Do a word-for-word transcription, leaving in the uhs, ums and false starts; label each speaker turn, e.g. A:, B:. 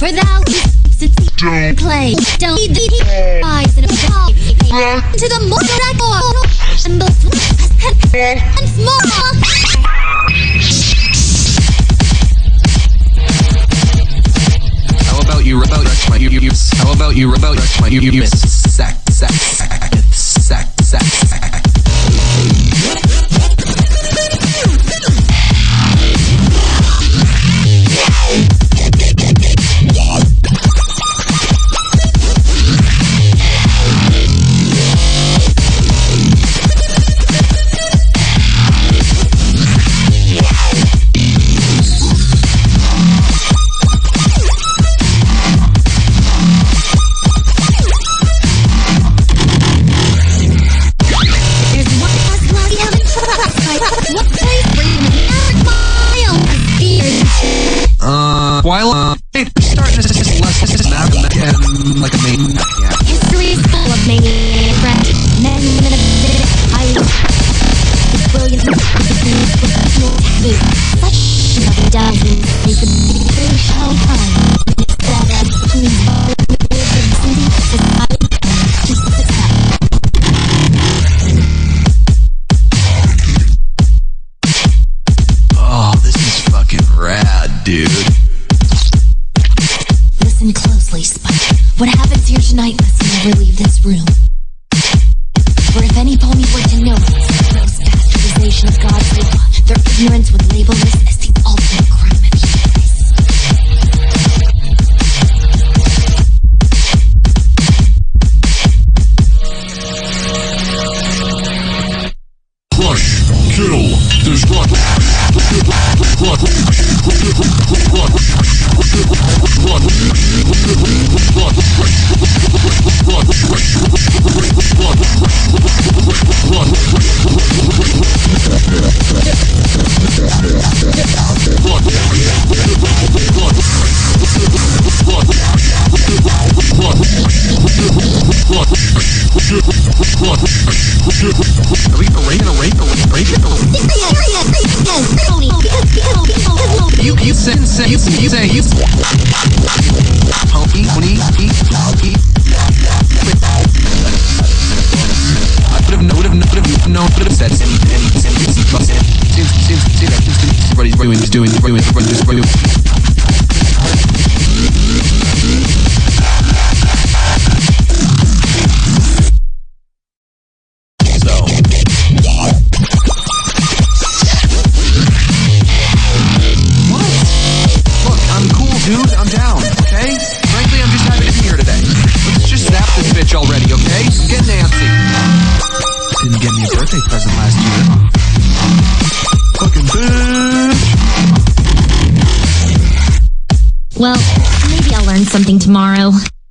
A: For thou since don't play, don't be the eyes in a ball to the more that go and the and small.
B: How about you about my you you how about you about my you you sack sack sack sack sack. While uh, starting this is less this is not and like a main yeah.
A: History is full of many friends, men in a bit I brilliant such nothing does you could be show time.
B: Oh, this is fucking rad, dude.
A: Listen closely, Spike. What happens here tonight must never leave this room. For if any pony were to know it's the gross bastardization of God's law, their ignorance would label this as the ultimate crime of hubris.
C: Crush, kill, destruct.
B: Are we arranging a rate? You you say say you you say you Honky honey honky. I would have would have would have known would have said any any any seems seems seems seems that everybody's doing is doing doing everybody's doing. Dude, I'm down, okay? Frankly, I'm just happy to be here today. Let's just zap this bitch already, okay? I'm getting antsy. Didn't get me a birthday present last year. Fucking bitch!
A: Well, maybe I'll learn something tomorrow.